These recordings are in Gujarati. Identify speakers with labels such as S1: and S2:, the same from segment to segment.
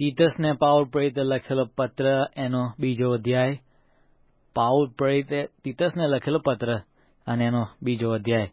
S1: તીતસને પાઉલ પ્રેરિતે લખેલો પત્ર એનો 2 અધ્યાય. પાઉલ પ્રેરિતે તીતસને લખેલો પત્ર અને એનો 2 અધ્યાય.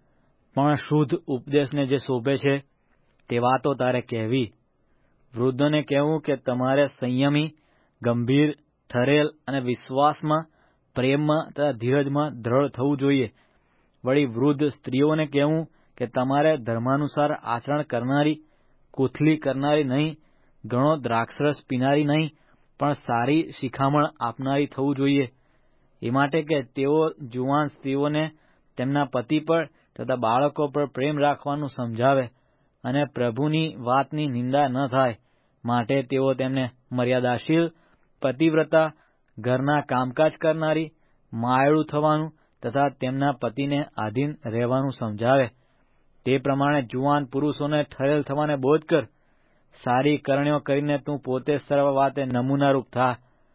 S1: પણ શુદ્ધ ઉપદેશને જે શોભે છે તે વાતો તારે કહેવી. વૃદ્ધોને કહેવું કે તમારે સંયમી, ગંભીર, ઠરેલ અને વિશ્વાસમાં, પ્રેમમાં તથા ધીરજમાં દ્રઢ થવું જોઈએ. વળી વૃદ્ધ સ્ત્રીઓને કહેવું કે તમારે ધર્માનુસાર આચરણ કરનારી, કૂથલી કરનારી નહીં, ઘણો દ્રાક્ષરસ પીનારી નહીં, પણ સારી શિખામણ આપનારી થવું જોઈએ. એ માટે કે તેઓ જુવાન સ્ત્રીઓને તેમના પતિ પર તથા બાળકો પર પ્રેમ રાખવાનું સમજાવે અને પ્રભુની વાતની નિંદા ન થાય માટે તેઓ તેમને મર્યાદાશીલ, પતિવ્રતા, ઘરના કામકાજ કરનારી, માયળું થવાનું તથા તેમના પતિને આધીન રહેવાનું સમજાવે. તે પ્રમાણે જુવાન પુરુષોને ઠરેલ થવાને બોધ કર. સારી કરણીઓ કરીને તું પોતે સર્વ વાતે નમૂનારૂપ થા.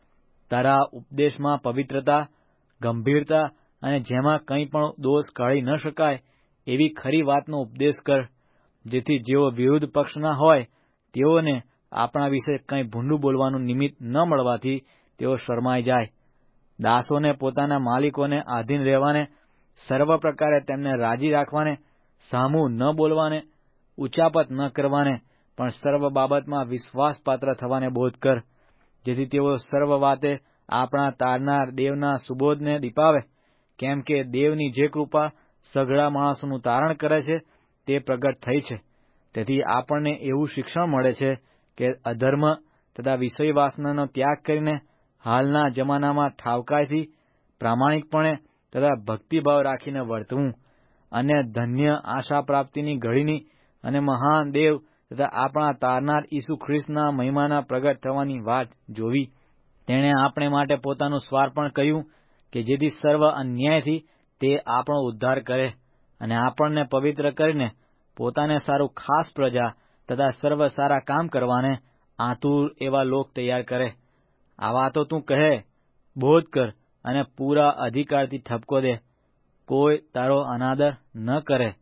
S1: તારા ઉપદેશમાં પવિત્રતા, ગંભીરતા અને જેમાં કંઈ પણ દોષ કાઢી ન શકાય એવી ખરી વાતનો ઉપદેશ કર, જેથી જેઓ વિરુદ્ધ પક્ષના હોય તેઓને આપણા વિશે કંઈ ભૂંડું બોલવાનું નિમિત્ત ન મળવાથી તેઓ શરમાઈ જાય. દાસોને પોતાના માલિકોને આધીન રહેવાને, સર્વ પ્રકારે તેમને રાજી રાખવાને, સામું ન બોલવાને, ઉચાપત ન કરવાને, પણ સર્વ બાબતમાં વિશ્વાસપાત્ર થવાને બોધ કર, જેથી તેઓ સર્વ વાતે આપણા તારનાર દેવના સુબોધને દીપાવે. કેમ કે દેવની જે કૃપા સઘળા માણસોનું તારણ કરે છે તે પ્રગટ થઈ છે. તેથી આપણને એવું શિક્ષણ મળે છે કે અધર્મ તથા વિષય વાસનાનો ત્યાગ કરીને હાલના જમાનામાં ઠાવકાઈથી, પ્રામાણિકપણે તથા ભક્તિભાવ રાખીને વર્તવું અને ધન્ય આશા પ્રાપ્તિની ઘડીની અને મહાન દેવ તથા આપણા તારનાર ઈસુ ખ્રિસ્તના મહિમાના પ્રગટ થવાની વાત જોવી. તેણે આપણે માટે પોતાનું સ્વાર્પણ કર્યું કે જેથી સર્વ અન્યાયથી તે આપણો ઉદ્ધાર કરે અને આપણને પવિત્ર કરીને પોતાને સારું ખાસ પ્રજા તથા સર્વ સારા કામ કરવાને આતુર એવા લોક તૈયાર કરે. આ વાતો તું કહે, બોધ કર અને પૂરા અધિકારથી ઠપકો દે. કોઈ તારો અનાદર ન કરે.